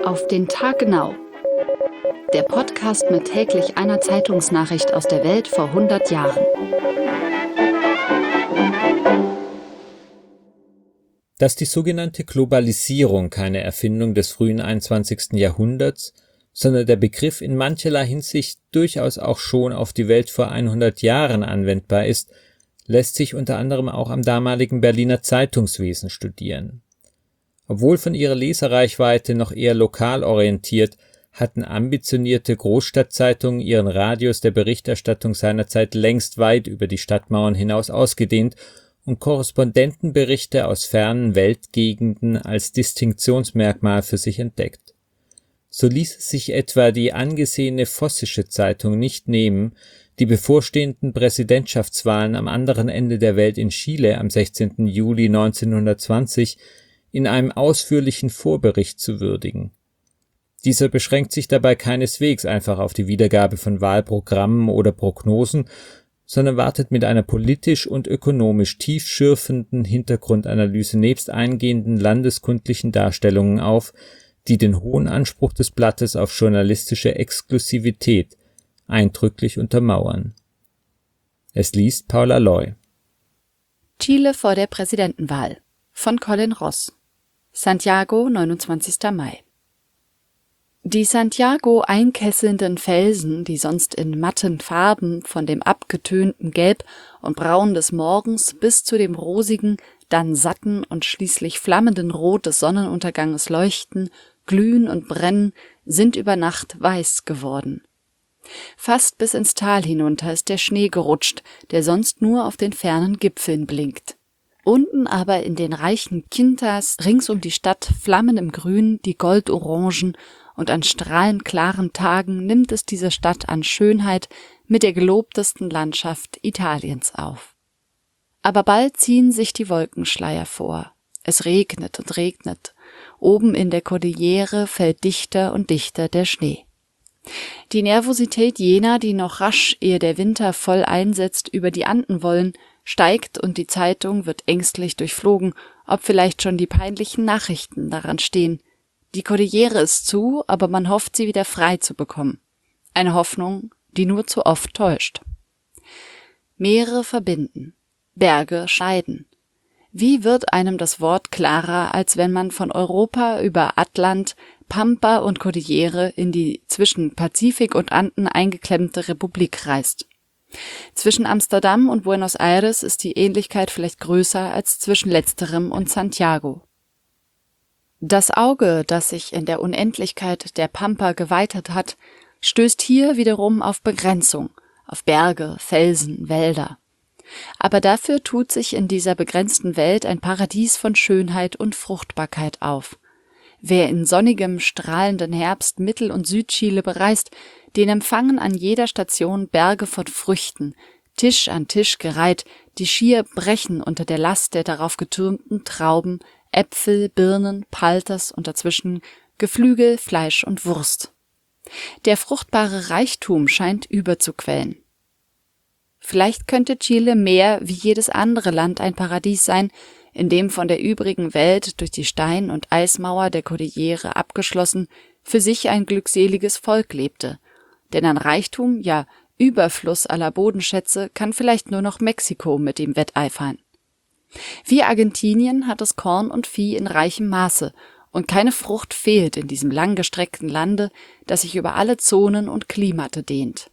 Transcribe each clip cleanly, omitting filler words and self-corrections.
Auf den Tag genau. Der Podcast mit täglich einer Zeitungsnachricht aus der Welt vor 100 Jahren. Dass die sogenannte Globalisierung keine Erfindung des frühen 21. Jahrhunderts, sondern der Begriff in mancherlei Hinsicht durchaus auch schon auf die Welt vor 100 Jahren anwendbar ist, lässt sich unter anderem auch am damaligen Berliner Zeitungswesen studieren. Obwohl von ihrer Leserreichweite noch eher lokal orientiert, hatten ambitionierte Großstadtzeitungen ihren Radius der Berichterstattung seinerzeit längst weit über die Stadtmauern hinaus ausgedehnt und Korrespondentenberichte aus fernen Weltgegenden als Distinktionsmerkmal für sich entdeckt. So ließ es sich etwa die angesehene Vossische Zeitung nicht nehmen, die bevorstehenden Präsidentschaftswahlen am anderen Ende der Welt in Chile am 16. Juli 1920 in einem ausführlichen Vorbericht zu würdigen. Dieser beschränkt sich dabei keineswegs einfach auf die Wiedergabe von Wahlprogrammen oder Prognosen, sondern wartet mit einer politisch und ökonomisch tiefschürfenden Hintergrundanalyse nebst eingehenden landeskundlichen Darstellungen auf, die den hohen Anspruch des Blattes auf journalistische Exklusivität eindrücklich untermauern. Es liest Paula Loy. Chile vor der Präsidentenwahl von Colin Ross. Santiago, 29. Mai. Die Santiago einkesselnden Felsen, die sonst in matten Farben von dem abgetönten Gelb und Braun des Morgens bis zu dem rosigen, dann satten und schließlich flammenden Rot des Sonnenunterganges leuchten, glühen und brennen, sind über Nacht weiß geworden. Fast bis ins Tal hinunter ist der Schnee gerutscht, der sonst nur auf den fernen Gipfeln blinkt. Unten aber in den reichen Quintas rings um die Stadt flammen im Grün die Goldorangen, und an strahlend klaren Tagen nimmt es diese Stadt an Schönheit mit der gelobtesten Landschaft Italiens auf. Aber bald ziehen sich die Wolkenschleier vor. Es regnet und regnet. Oben in der Kordillere fällt dichter und dichter der Schnee. Die Nervosität jener, die noch rasch, ehe der Winter voll einsetzt, über die Anden wollen, steigt und die Zeitung wird ängstlich durchflogen, ob vielleicht schon die peinlichen Nachrichten daran stehen. Die Kordillere ist zu, aber man hofft, sie wieder frei zu bekommen. Eine Hoffnung, die nur zu oft täuscht. Meere verbinden, Berge scheiden. Wie wird einem das Wort klarer, als wenn man von Europa über Atlant, Pampa und Kordillere in die zwischen Pazifik und Anden eingeklemmte Republik reist? Zwischen Amsterdam und Buenos Aires ist die Ähnlichkeit vielleicht größer als zwischen letzterem und Santiago. Das Auge, das sich in der Unendlichkeit der Pampa geweitet hat, stößt hier wiederum auf Begrenzung, auf Berge, Felsen, Wälder. Aber dafür tut sich in dieser begrenzten Welt ein Paradies von Schönheit und Fruchtbarkeit auf. Wer in sonnigem, strahlenden Herbst Mittel- und Südchile bereist, den empfangen an jeder Station Berge von Früchten, Tisch an Tisch gereiht, die schier brechen unter der Last der darauf getürmten Trauben, Äpfel, Birnen, Palters und dazwischen Geflügel, Fleisch und Wurst. Der fruchtbare Reichtum scheint überzuquellen. Vielleicht könnte Chile mehr wie jedes andere Land ein Paradies sein, in dem von der übrigen Welt durch die Stein- und Eismauer der Kordillere abgeschlossen für sich ein glückseliges Volk lebte. Denn an Reichtum, ja Überfluss aller Bodenschätze, kann vielleicht nur noch Mexiko mit ihm wetteifern. Wie Argentinien hat es Korn und Vieh in reichem Maße, und keine Frucht fehlt in diesem langgestreckten Lande, das sich über alle Zonen und Klimate dehnt.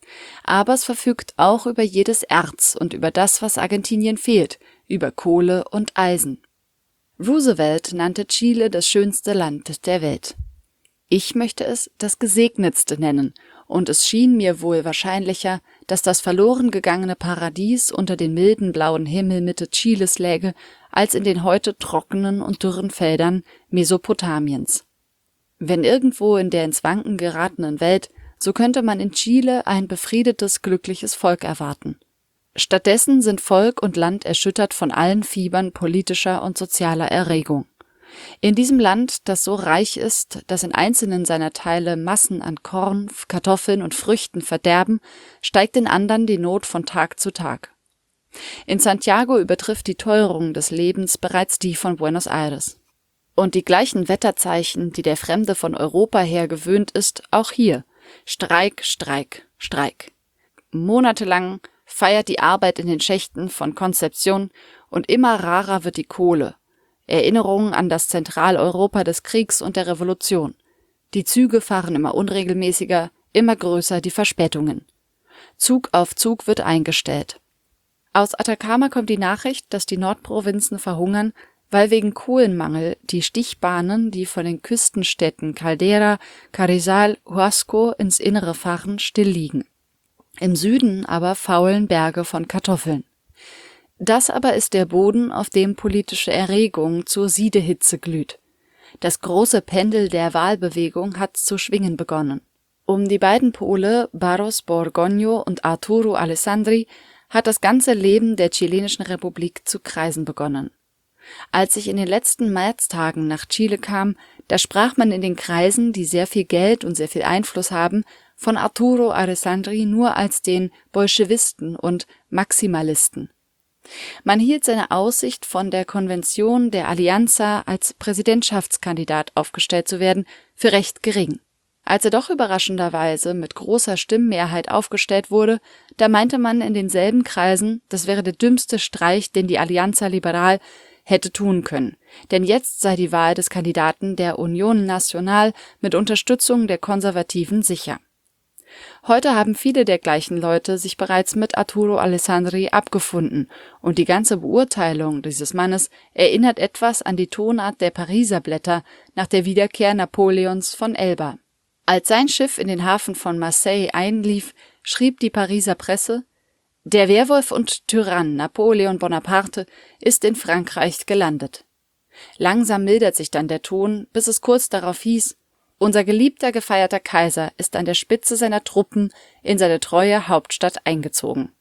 Aber es verfügt auch über jedes Erz und über das, was Argentinien fehlt, über Kohle und Eisen. Roosevelt nannte Chile das schönste Land der Welt. Ich möchte es das gesegnetste nennen, und es schien mir wohl wahrscheinlicher, dass das verloren gegangene Paradies unter den milden blauen Himmelmitte Chiles läge, als in den heute trockenen und dürren Feldern Mesopotamiens. Wenn irgendwo in der ins Wanken geratenen Welt, so könnte man in Chile ein befriedetes, glückliches Volk erwarten. Stattdessen sind Volk und Land erschüttert von allen Fiebern politischer und sozialer Erregung. In diesem Land, das so reich ist, dass in einzelnen seiner Teile Massen an Korn, Kartoffeln und Früchten verderben, steigt in anderen die Not von Tag zu Tag. In Santiago übertrifft die Teuerung des Lebens bereits die von Buenos Aires. Und die gleichen Wetterzeichen, die der Fremde von Europa her gewöhnt ist, auch hier. Streik, Streik, Streik. Monatelang feiert die Arbeit in den Schächten von Concepción und immer rarer wird die Kohle. Erinnerungen an das Zentraleuropa des Kriegs und der Revolution. Die Züge fahren immer unregelmäßiger, immer größer die Verspätungen. Zug auf Zug wird eingestellt. Aus Atacama kommt die Nachricht, dass die Nordprovinzen verhungern, weil wegen Kohlenmangel die Stichbahnen, die von den Küstenstädten Caldera, Carrizal, Huasco ins Innere fahren, still liegen. Im Süden aber faulen Berge von Kartoffeln. Das aber ist der Boden, auf dem politische Erregung zur Siedehitze glüht. Das große Pendel der Wahlbewegung hat zu schwingen begonnen. Um die beiden Pole, Barros Borgoño und Arturo Alessandri, hat das ganze Leben der chilenischen Republik zu kreisen begonnen. Als ich in den letzten Märztagen nach Chile kam, da sprach man in den Kreisen, die sehr viel Geld und sehr viel Einfluss haben, von Arturo Alessandri nur als den Bolschewisten und Maximalisten. Man hielt seine Aussicht, von der Konvention der Alianza als Präsidentschaftskandidat aufgestellt zu werden, für recht gering. Als er doch überraschenderweise mit großer Stimmmehrheit aufgestellt wurde, da meinte man in denselben Kreisen, das wäre der dümmste Streich, den die Alianza Liberal hätte tun können, denn jetzt sei die Wahl des Kandidaten der Unión Nacional mit Unterstützung der Konservativen sicher. Heute haben viele der gleichen Leute sich bereits mit Arturo Alessandri abgefunden und die ganze Beurteilung dieses Mannes erinnert etwas an die Tonart der Pariser Blätter nach der Wiederkehr Napoleons von Elba. Als sein Schiff in den Hafen von Marseille einlief, schrieb die Pariser Presse: Der Werwolf und Tyrann Napoleon Bonaparte ist in Frankreich gelandet. Langsam mildert sich dann der Ton, bis es kurz darauf hieß: Unser geliebter, gefeierter Kaiser ist an der Spitze seiner Truppen in seine treue Hauptstadt eingezogen.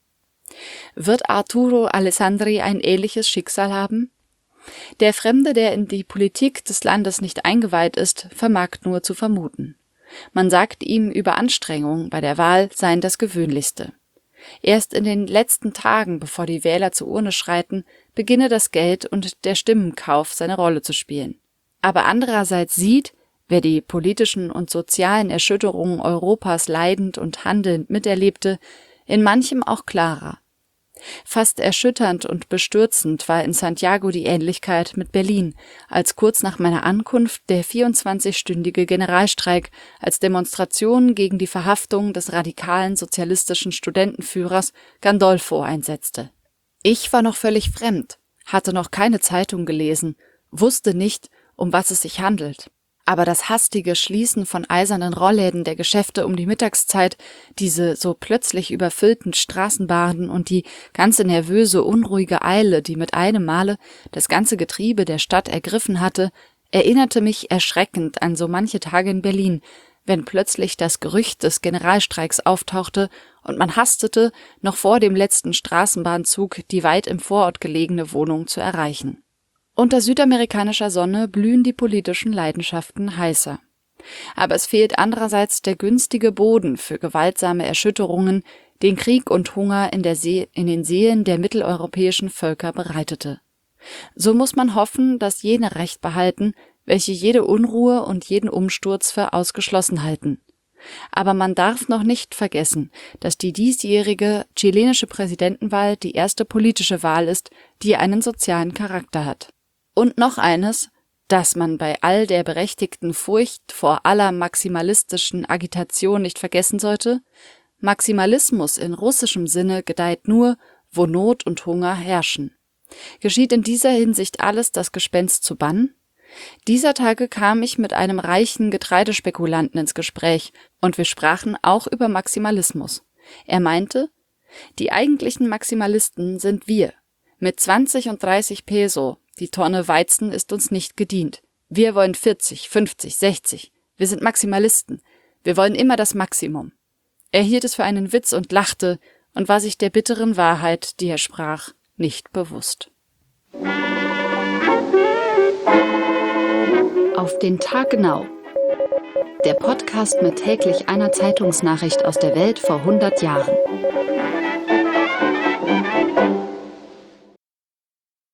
Wird Arturo Alessandri ein ähnliches Schicksal haben? Der Fremde, der in die Politik des Landes nicht eingeweiht ist, vermag nur zu vermuten. Man sagt ihm, Überanstrengungen bei der Wahl seien das Gewöhnlichste. Erst in den letzten Tagen, bevor die Wähler zur Urne schreiten, beginne das Geld und der Stimmenkauf seine Rolle zu spielen. Aber andererseits sieht, wer die politischen und sozialen Erschütterungen Europas leidend und handelnd miterlebte, in manchem auch klarer. Fast erschütternd und bestürzend war in Santiago die Ähnlichkeit mit Berlin, als kurz nach meiner Ankunft der 24-stündige Generalstreik als Demonstration gegen die Verhaftung des radikalen sozialistischen Studentenführers Gandolfo einsetzte. Ich war noch völlig fremd, hatte noch keine Zeitung gelesen, wusste nicht, um was es sich handelt. Aber das hastige Schließen von eisernen Rollläden der Geschäfte um die Mittagszeit, diese so plötzlich überfüllten Straßenbahnen und die ganze nervöse, unruhige Eile, die mit einem Male das ganze Getriebe der Stadt ergriffen hatte, erinnerte mich erschreckend an so manche Tage in Berlin, wenn plötzlich das Gerücht des Generalstreiks auftauchte und man hastete, noch vor dem letzten Straßenbahnzug die weit im Vorort gelegene Wohnung zu erreichen. Unter südamerikanischer Sonne blühen die politischen Leidenschaften heißer. Aber es fehlt andererseits der günstige Boden für gewaltsame Erschütterungen, den Krieg und Hunger in den Seelen der mitteleuropäischen Völker bereitete. So muss man hoffen, dass jene Recht behalten, welche jede Unruhe und jeden Umsturz für ausgeschlossen halten. Aber man darf noch nicht vergessen, dass die diesjährige chilenische Präsidentenwahl die erste politische Wahl ist, die einen sozialen Charakter hat. Und noch eines, das man bei all der berechtigten Furcht vor aller maximalistischen Agitation nicht vergessen sollte: Maximalismus in russischem Sinne gedeiht nur, wo Not und Hunger herrschen. Geschieht in dieser Hinsicht alles, das Gespenst zu bannen? Dieser Tage kam ich mit einem reichen Getreidespekulanten ins Gespräch und wir sprachen auch über Maximalismus. Er meinte, die eigentlichen Maximalisten sind wir. Mit 20 und 30 Peso, die Tonne Weizen ist uns nicht gedient. Wir wollen 40, 50, 60. Wir sind Maximalisten. Wir wollen immer das Maximum. Er hielt es für einen Witz und lachte und war sich der bitteren Wahrheit, die er sprach, nicht bewusst. Auf den Tag genau. Der Podcast mit täglich einer Zeitungsnachricht aus der Welt vor 100 Jahren.